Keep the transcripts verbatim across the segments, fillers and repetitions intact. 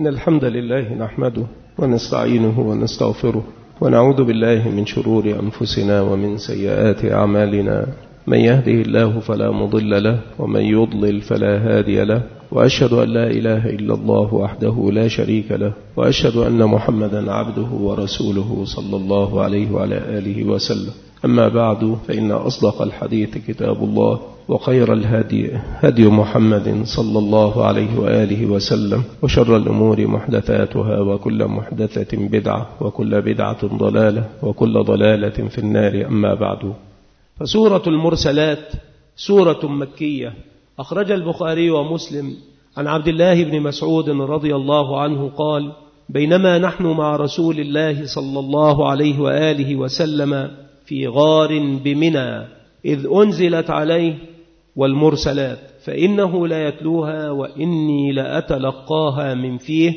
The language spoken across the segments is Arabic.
إن الحمد لله نحمده ونستعينه ونستغفره ونعوذ بالله من شرور أنفسنا ومن سيئات أعمالنا. من يهده الله فلا مضل له ومن يضلل فلا هادي له، وأشهد أن لا إله إلا الله وحده لا شريك له، وأشهد أن محمدا عبده ورسوله صلى الله عليه وعلى آله وسلم. أما بعد، فإن أصدق الحديث كتاب الله، وخير الهدي هدي محمد صلى الله عليه وآله وسلم، وشر الأمور محدثاتها، وكل محدثة بدعة، وكل بدعة ضلالة، وكل ضلالة في النار. أما بعد، فسورة المرسلات سورة مكية. أخرج البخاري ومسلم عن عبد الله بن مسعود رضي الله عنه قال: بينما نحن مع رسول الله صلى الله عليه وآله وسلم في غار بمنى إذ أنزلت عليه والمرسلات فإنه لا يتلوها وإني لأتلقاها من فيه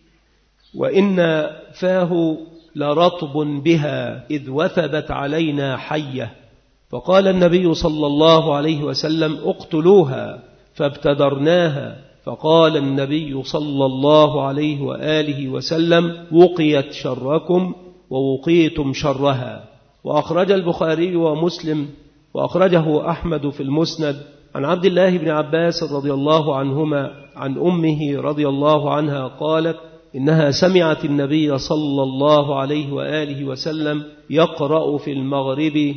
وإن فاه لرطب بها إذ وثبت علينا حية. فقال النبي صلى الله عليه وسلم: اقتلوها، فابتدرناها. فقال النبي صلى الله عليه وآله وسلم: وقيت شركم ووقيتم شرها. وأخرج البخاري ومسلم وأخرجه أحمد في المسند عن عبد الله بن عباس رضي الله عنهما عن أمه رضي الله عنها قالت: إنها سمعت النبي صلى الله عليه وآله وسلم يقرأ في المغرب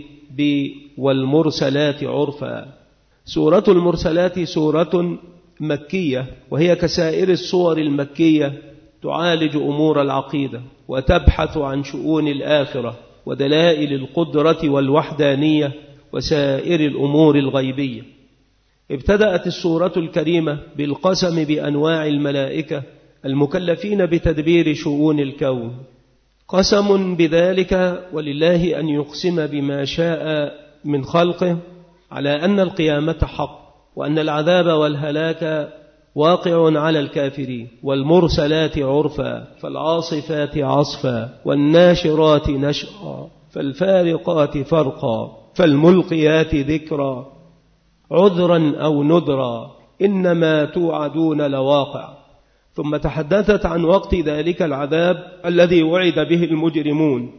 والمرسلات عرفا. سورة المرسلات سورة مكية، وهي كسائر السور المكية تعالج أمور العقيدة وتبحث عن شؤون الآخرة ودلائل القدرة والوحدانية وسائر الأمور الغيبية. ابتدأت السورة الكريمة بالقسم بأنواع الملائكة المكلفين بتدبير شؤون الكون، قسم بذلك ولله أن يقسم بما شاء من خلقه على أن القيامة حق، وأن العذاب والهلاك واقع على الكافرين. والمرسلات عرفا فالعاصفات عصفا والناشرات نشرا فالفارقات فرقا فالملقيات ذكرا عذرا أو نذرا إنما توعدون لواقع. ثم تحدثت عن وقت ذلك العذاب الذي وعد به المجرمون: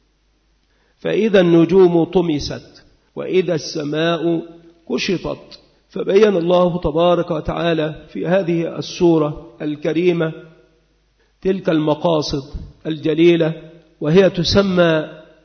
فإذا النجوم طمست وإذا السماء كشطت. فبين الله تبارك وتعالى في هذه السورة الكريمة تلك المقاصد الجليلة، وهي تسمى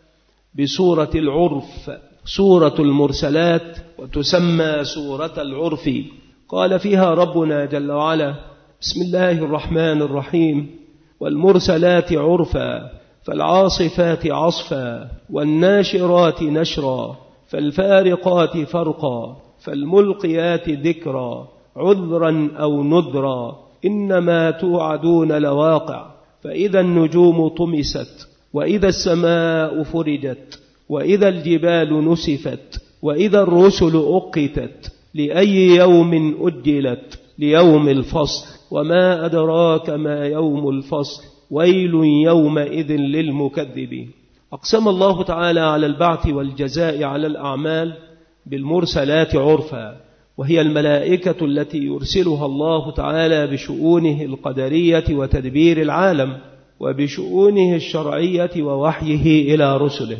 بسورة العرف، سورة المرسلات، وتسمى سورة العرف. قال فيها ربنا جل وعلا: بسم الله الرحمن الرحيم: والمرسلات عرفا فالعاصفات عصفا والناشرات نشرا فالفارقات فرقا فالملقيات ذكرا عذرا أو نذرا إنما توعدون لواقع. فإذا النجوم طمست وإذا السماء فرجت وإذا الجبال نسفت وإذا الرسل أقتت لأي يوم أجلت ليوم الفصل وما أدراك ما يوم الفصل ويل يومئذ للمكذبين. أقسم الله تعالى على البعث والجزاء على الأعمال بالمرسلات عرفا، وهي الملائكة التي يرسلها الله تعالى بشؤونه القدرية وتدبير العالم وبشؤونه الشرعية ووحيه إلى رسله.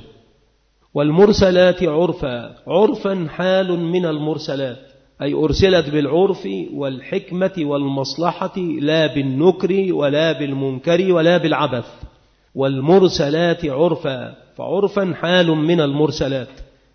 والمرسلات عرفا، عرفا حال من المرسلات، أي أرسلت بالعرف والحكمة والمصلحة لا بالنكر ولا بالمنكر ولا بالعبث. والمرسلات عرفا، فعرفا حال من المرسلات.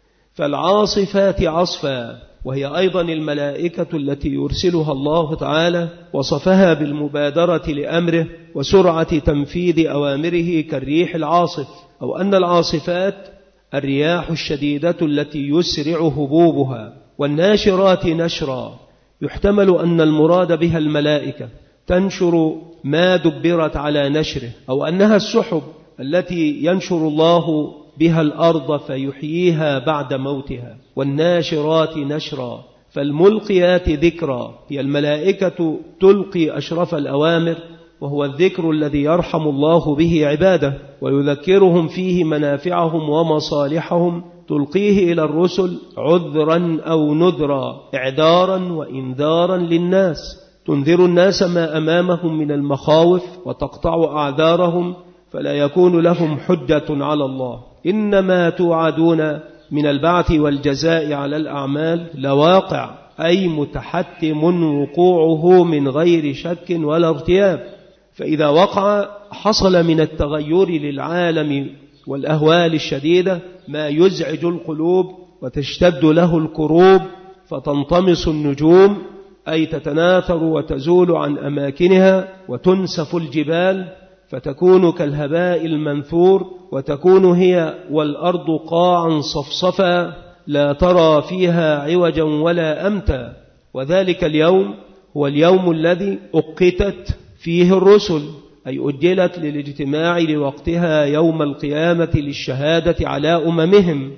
فالعاصفات عصفا، وهي أيضا الملائكة التي يرسلها الله تعالى، وصفها بالمبادرة لأمره وسرعة تنفيذ أوامره كالريح العاصف، أو أن العاصفات الرياح الشديدة التي يسرع هبوبها. والناشرات نشرا، يحتمل أن المراد بها الملائكة تنشر ما دبرت على نشره، أو أنها السحب التي ينشر الله بها الأرض فيحييها بعد موتها. والناشرات نشرا فالملقيات ذكرا، هي الملائكة تلقي أشرف الأوامر، وهو الذكر الذي يرحم الله به عباده ويذكرهم فيه منافعهم ومصالحهم، تلقيه إلى الرسل عذرا أو نذرا، إعذارا وإنذارا للناس. تنذر الناس ما أمامهم من المخاوف وتقطع أعذارهم فلا يكون لهم حجة على الله. إنما توعدون من البعث والجزاء على الأعمال لواقع، أي متحتم وقوعه من غير شك ولا ارتياب. فإذا وقع حصل من التغير للعالم والأهوال الشديدة ما يزعج القلوب وتشتد له الكروب، فتنطمس النجوم أي تتناثر وتزول عن أماكنها، وتنسف الجبال فتكون كالهباء المنثور، وتكون هي والأرض قاعا صفصفا لا ترى فيها عوجا ولا أمتا. وذلك اليوم هو اليوم الذي أقتت فيه الرسل، أي أجلت للاجتماع لوقتها يوم القيامة للشهادة على أممهم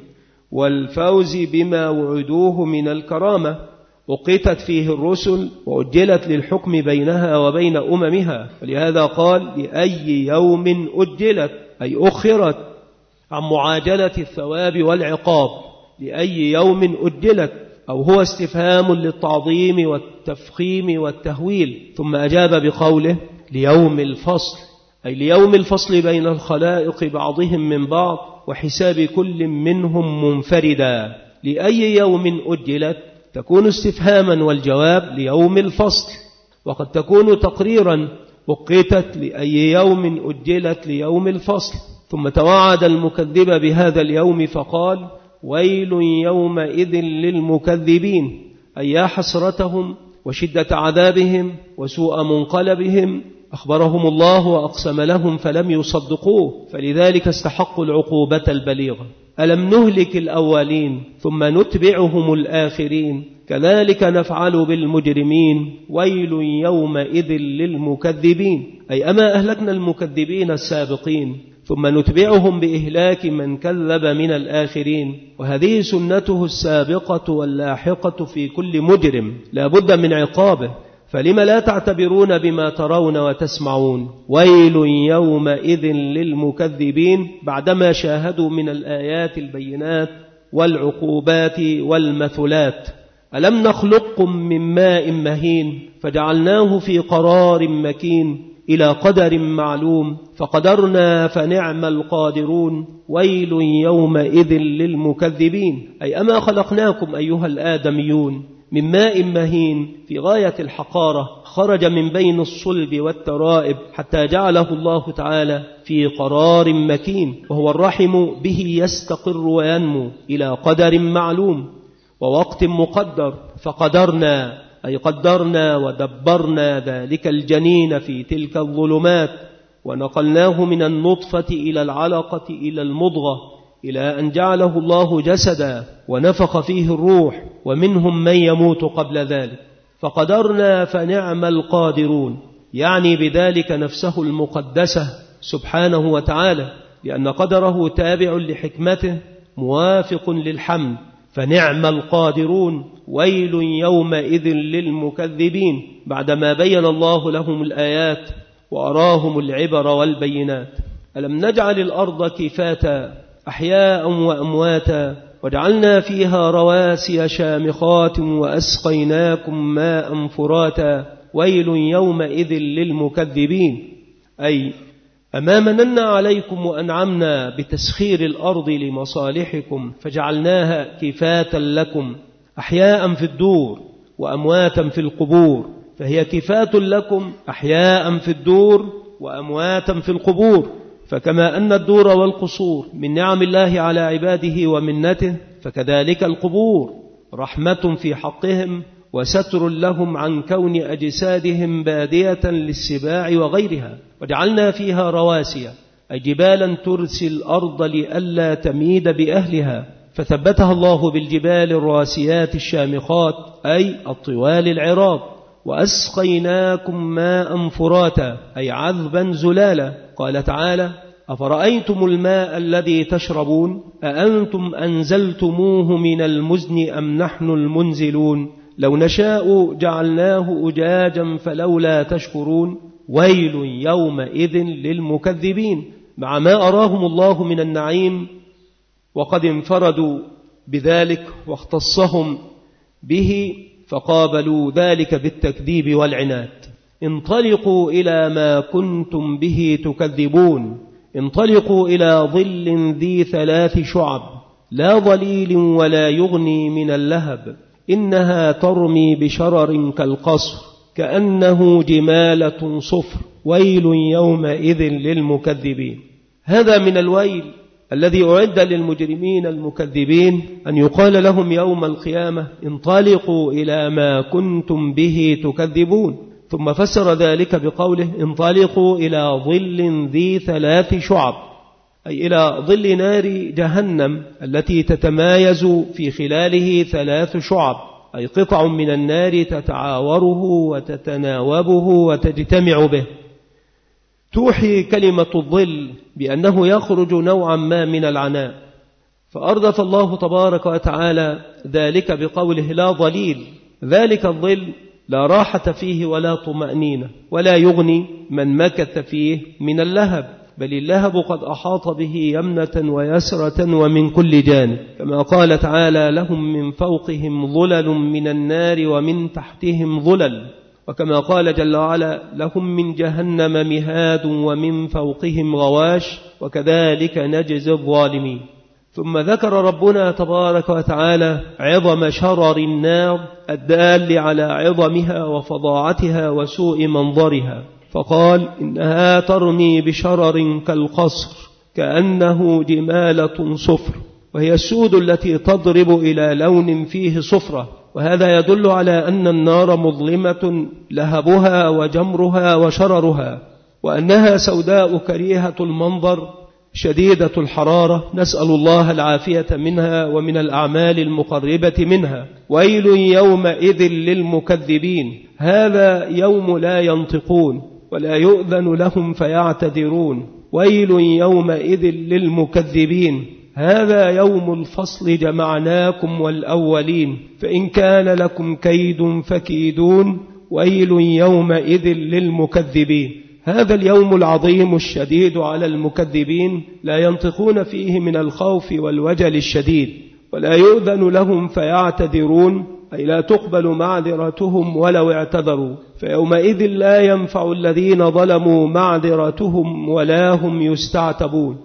والفوز بما وعدوه من الكرامة. أقتت فيه الرسل وأجلت للحكم بينها وبين أممها، ولهذا قال لأي يوم أجلت، أي أخرت عن معاجلة الثواب والعقاب. لأي يوم أجلت، أو هو استفهام للتعظيم والتفخيم والتهويل، ثم أجاب بقوله ليوم الفصل، أي ليوم الفصل بين الخلائق بعضهم من بعض وحساب كل منهم منفردا. لأي يوم أجلت تكون استفهاما والجواب ليوم الفصل، وقد تكون تقريرا أقتت لأي يوم أجلت ليوم الفصل. ثم توعد المكذب بهذا اليوم فقال ويل يومئذ للمكذبين، أي يا حسرتهم وشدة عذابهم وسوء منقلبهم. أخبرهم الله وأقسم لهم فلم يصدقوه، فلذلك استحقوا العقوبة البليغة. ألم نهلك الأولين ثم نتبعهم الآخرين كذلك نفعل بالمجرمين ويل يومئذ للمكذبين، أي أما أهلكنا المكذبين السابقين ثم نتبعهم بإهلاك من كذب من الآخرين. وهذه سنته السابقة واللاحقة في كل مجرم لا بد من عقابه، فلم لا تعتبرون بما ترون وتسمعون. ويل يومئذ للمكذبين بعدما شاهدوا من الآيات البينات والعقوبات والمثلات. ألم نخلقكم من ماء مهين فجعلناه في قرار مكين إلى قدر معلوم فقدرنا فنعم القادرون ويل يومئذ للمكذبين، أي أما خلقناكم أيها الآدميون من ماء مهين في غاية الحقارة خرج من بين الصلب والترائب حتى جعله الله تعالى في قرار مكين، وهو الرحم به يستقر وينمو إلى قدر معلوم ووقت مقدر. فقدرنا أي قدرنا ودبرنا ذلك الجنين في تلك الظلمات، ونقلناه من النطفة إلى العلقة إلى المضغة إلى أن جعله الله جسدا ونفخ فيه الروح، ومنهم من يموت قبل ذلك. فقدرنا فنعم القادرون، يعني بذلك نفسه المقدسة سبحانه وتعالى، لأن قدره تابع لحكمته موافق للحمد. فنعم القادرون ويل يومئذ للمكذبين، بعدما بين الله لهم الآيات وأراهم العبر والبينات. ألم نجعل الأرض كفاتا أحياء وأمواتا وجعلنا فيها رواسي شامخات وأسقيناكم ماء فراتا ويل يومئذ للمكذبين، أي أما مننا عليكم وأنعمنا بتسخير الأرض لمصالحكم فجعلناها كفاتا لكم أحياء في الدور وأمواتا في القبور، فهي كفات لكم أحياء في الدور وأمواتا في القبور. فكما أن الدور والقصور من نعم الله على عباده ومنته، فكذلك القبور رحمة في حقهم وستر لهم عن كون أجسادهم بادية للسباع وغيرها. وجعلنا فيها رواسي أي جبالا ترسي الأرض لئلا تميد بأهلها، فثبتها الله بالجبال الراسيات الشامخات أي الطوال العراض. وأسقيناكم ماء فراتا أي عذبا زلالا. قال تعالى أفرأيتم الماء الذي تشربون أأنتم أنزلتموه من المزن أم نحن المنزلون لو نشاء جعلناه أجاجا فلولا تشكرون ويل يومئذ للمكذبين. مع ما أراهم الله من النعيم وقد انفردوا بذلك واختصهم به، فقابلوا ذلك بالتكذيب والعناد. انطلقوا إلى ما كنتم به تكذبون، انطلقوا إلى ظل ذي ثلاث شعب لا ظليل ولا يغني من اللهب، إنها ترمي بشرر كالقصر كأنه جمالة صفر، ويل يومئذ للمكذبين. هذا من الويل الذي أعد للمجرمين المكذبين، أن يقال لهم يوم القيامة انطلقوا إلى ما كنتم به تكذبون. ثم فسر ذلك بقوله انطلقوا إلى ظل ذي ثلاث شعب، أي إلى ظل نار جهنم التي تتمايز في خلاله ثلاث شعب، أي قطع من النار تتعاوره وتتناوبه وتجتمع به. توحي كلمة الظل بأنه يخرج نوعا ما من العناء، فأردف الله تبارك وتعالى ذلك بقوله لا ظليل. ذلك الظل لا راحة فيه ولا طمأنينة، ولا يغني من مكث فيه من اللهب، بل اللهب قد أحاط به يمنة ويسرة ومن كل جانب، كما قال تعالى لهم من فوقهم ظلل من النار ومن تحتهم ظلل، وكما قال جل وعلا لهم من جهنم مهاد ومن فوقهم غواش وكذلك نجزي الظالمين. ثم ذكر ربنا تبارك وتعالى عظم شرر النار الدال على عظمها وفظاعتها وسوء منظرها، فقال إنها ترمي بشرر كالقصر كأنه جمالة صفر، وهي السود التي تضرب إلى لون فيه صفرة، وهذا يدل على أن النار مظلمة لهبها وجمرها وشررها، وأنها سوداء كريهة المنظر شديدة الحرارة، نسأل الله العافية منها ومن الأعمال المقربة منها. ويل يومئذ للمكذبين، هذا يوم لا ينطقون ولا يؤذن لهم فيعتذرون. ويل يومئذ للمكذبين، هذا يوم الفصل جمعناكم والأولين، فإن كان لكم كيد فكيدون. ويل يومئذ للمكذبين، هذا اليوم العظيم الشديد على المكذبين، لا ينطقون فيه من الخوف والوجل الشديد، ولا يؤذن لهم فيعتذرون، أي لا تقبل معذرتهم ولو اعتذروا، فيومئذ لا ينفع الذين ظلموا معذرتهم ولا هم يستعتبون.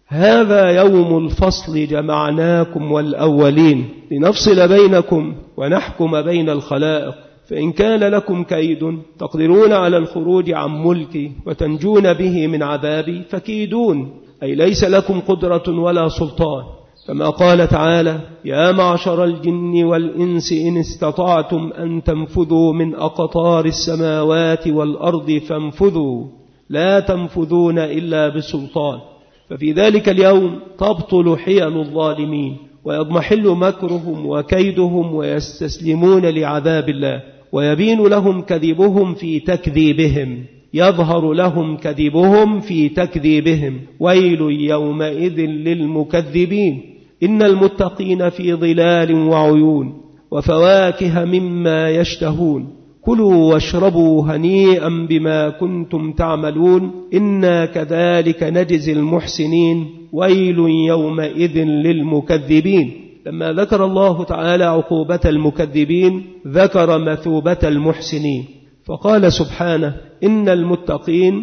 هذا يوم الفصل جمعناكم والأولين لنفصل بينكم ونحكم بين الخلائق، فإن كان لكم كيد تقدرون على الخروج عن ملكي وتنجون به من عذابي فكيدون، أي ليس لكم قدرة ولا سلطان، كما قال تعالى يا معشر الجن والإنس إن استطعتم أن تنفذوا من أقطار السماوات والأرض فانفذوا لا تنفذون إلا بسلطان. ففي ذلك اليوم تبطل حيل الظالمين ويضمحل مكرهم وكيدهم ويستسلمون لعذاب الله، ويبين لهم كذبهم في تكذيبهم، يظهر لهم كذبهم في تكذيبهم. ويل يومئذ للمكذبين، إن المتقين في ظلال وعيون وفواكه مما يشتهون، كلوا واشربوا هنيئا بما كنتم تعملون إنا كذلك نجزي المحسنين. ويل يومئذ للمكذبين. لما ذكر الله تعالى عقوبة المكذبين ذكر مثوبة المحسنين، فقال سبحانه إن المتقين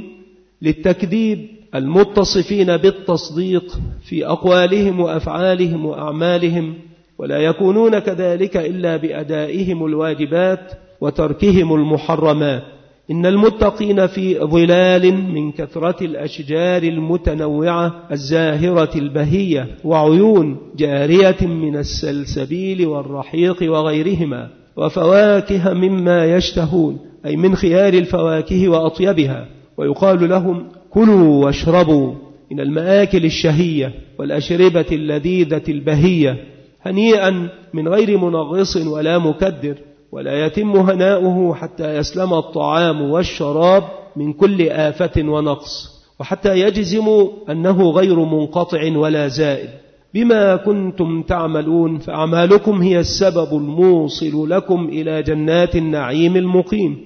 للتكذيب المتصفين بالتصديق في أقوالهم وأفعالهم وأعمالهم، ولا يكونون كذلك إلا بأدائهم الواجبات وتركهم المحرمات. إن المتقين في ظلال من كثرة الأشجار المتنوعة الزاهرة البهية، وعيون جارية من السلسبيل والرحيق وغيرهما، وفواكه مما يشتهون، أي من خيار الفواكه وأطيبها. ويقال لهم كلوا واشربوا من المآكل الشهية والأشربة اللذيذة البهية هنيئا من غير منغص ولا مكدر، ولا يتم هناؤه حتى يسلم الطعام والشراب من كل آفة ونقص، وحتى يجزموا أنه غير منقطع ولا زائد. بما كنتم تعملون، فأعمالكم هي السبب الموصل لكم إلى جنات النعيم المقيم.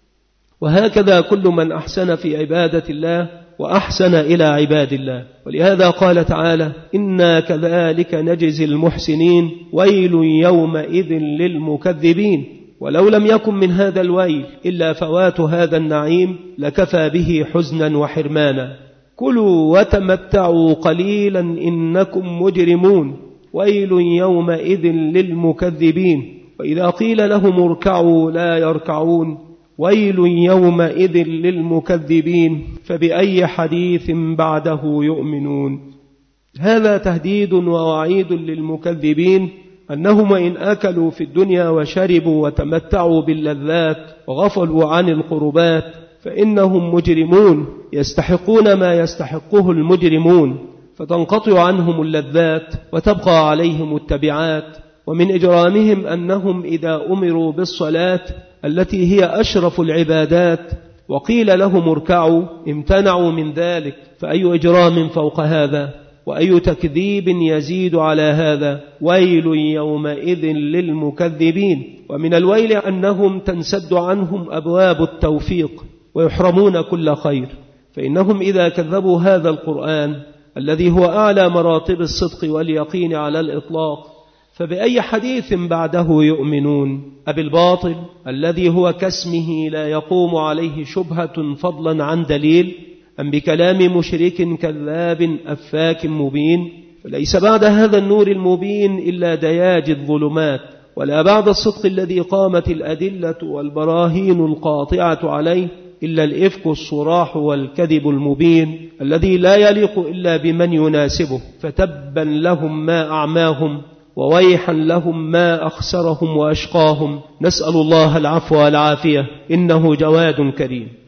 وهكذا كل من أحسن في عبادة الله وأحسن إلى عباد الله. ولهذا قال تعالى إنا كذلك نجزي المحسنين. ويل يومئذ للمكذبين. ولو لم يكن من هذا الويل إلا فوات هذا النعيم لكفى به حزنا وحرمانا. كلوا وتمتعوا قليلا إنكم مجرمون، ويل يومئذ للمكذبين. وإذا قيل لهم اركعوا لا يركعون، ويل يومئذ للمكذبين. فبأي حديث بعده يؤمنون. هذا تهديد ووعيد للمكذبين أنهم إن أكلوا في الدنيا وشربوا وتمتعوا باللذات وغفلوا عن القربات فإنهم مجرمون يستحقون ما يستحقه المجرمون، فتنقطع عنهم اللذات وتبقى عليهم التبعات. ومن إجرامهم أنهم إذا أمروا بالصلاة التي هي أشرف العبادات وقيل لهم اركعوا امتنعوا من ذلك، فأي إجرام فوق هذا، وأي تكذيب يزيد على هذا. ويل يومئذ للمكذبين. ومن الويل أنهم تنسد عنهم أبواب التوفيق ويحرمون كل خير، فإنهم إذا كذبوا هذا القرآن الذي هو أعلى مراتب الصدق واليقين على الإطلاق فبأي حديث بعده يؤمنون؟ أبالباطل الذي هو كاسمه لا يقوم عليه شبهة فضلا عن دليل، أم بكلام مشرك كذاب أفاك مبين؟ فليس بعد هذا النور المبين إلا دياج الظلمات، ولا بعد الصدق الذي قامت الأدلة والبراهين القاطعة عليه إلا الإفك الصراح والكذب المبين الذي لا يليق إلا بمن يناسبه. فتبا لهم ما أعماهم، وويحا لهم ما أخسرهم وأشقاهم. نسأل الله العفو والعافية إنه جواد كريم.